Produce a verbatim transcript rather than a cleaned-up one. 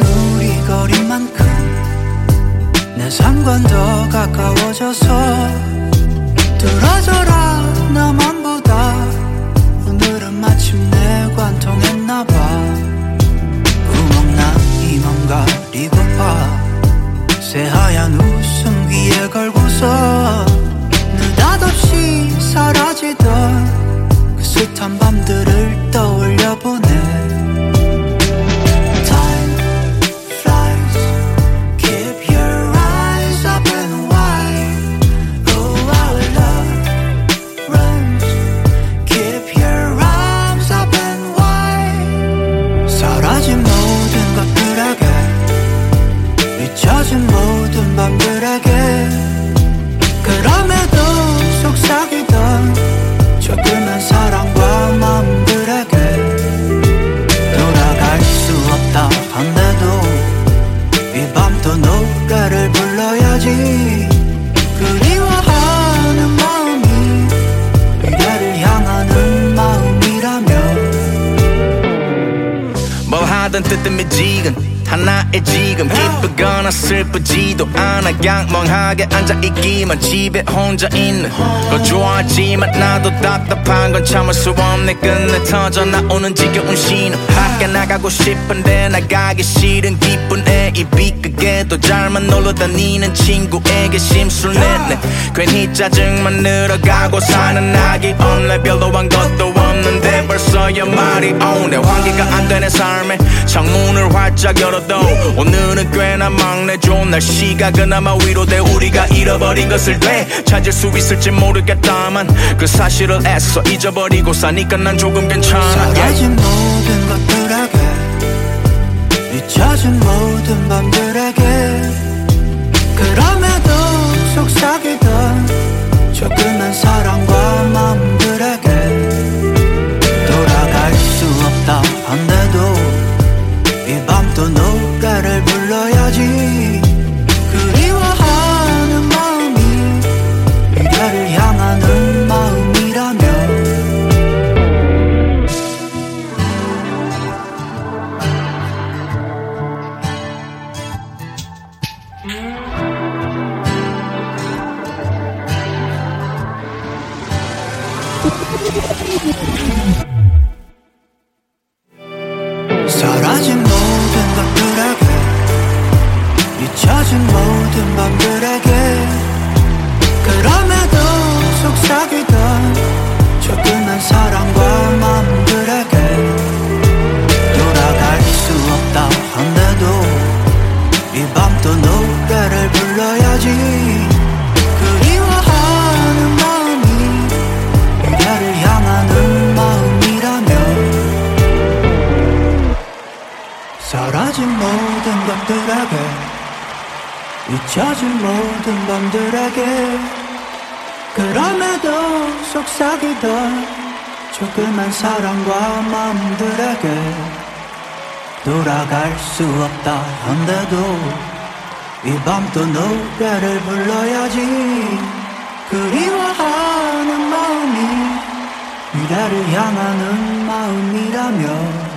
우리 거리만큼 내 삶과 더 가까워져서 들어줘라 나만보다 오늘은 마침내 관통했나봐. 구멍난 이 맘 가리고파 새하얀 웃음 귀에 걸고서 느닷없이 사라지던 그 숱한 밤들을 떠올려보네. Time flies, keep your eyes open wide. Oh, our love runs, keep your arms open wide. 사라진 모든 것들에게 잊혀진 모든 밤들에게 그럼에도 속삭이던 조그만 사랑과 마음들에게 돌아갈 수 없다 한데도 이 밤도 노래를 불러야지. 그리워하는 마음이 미래를 향하는 마음이라면 뭘 하든 뜨뜻미지근 하나의 지금 기쁘거나 슬프지도 않아 양멍하게 앉아있기만 집에 혼자 있는 걸 좋아하지만 나도 답답한 건 참을 수 없네. 끝내 터져 나오는 지겨운 신호. 밖에 나가고 싶은데 나가기 싫은 기분에 입이 크게도 잘만 놀러 다니는 친구에게 심술 냈네. 괜히 짜증만 늘어가고 사는 낙이 없네. 별로 한 것도 없는데 벌써 연말이 오네. 환기가 안 되는 삶에 창문을 활짝 열어 오늘은 꽤나 막내 좋은 날씨가 그나마 위로돼. 우리가 잃어버린 것을 되찾을 수 있을지 모르겠다만 그 사실을 애써 잊어버리고 사니까 난 조금 괜찮아. 사라진 모든 것들에게 잊혀진 모든 밤들에게 그럼에도 속삭이던 조그만 사랑과 마음들에게 돌아갈 수 없다 한데도 이 밤도 노래를 불러야지. 그리워하는 마음이 미래를 향하는 마음이라면 사라진 모든 것들에게 잊혀진 모든 밤들에게 그럼에도 속삭이던 조그만 사랑과 마음들에게 돌아갈 수 없다 한데도 이 밤도 노래를 불러야지. 그리워하는 마음이 미래를 향하는 마음이라면 사라진 모든 것들에게 잊혀진 모든 밤들에게 그럼에도 속삭이던 조그만 사랑과 마음들에게 돌아갈 수 없다 한데도 이 밤도 노래를 불러야지. 그리워하는 마음이 미래를 향하는 마음이라면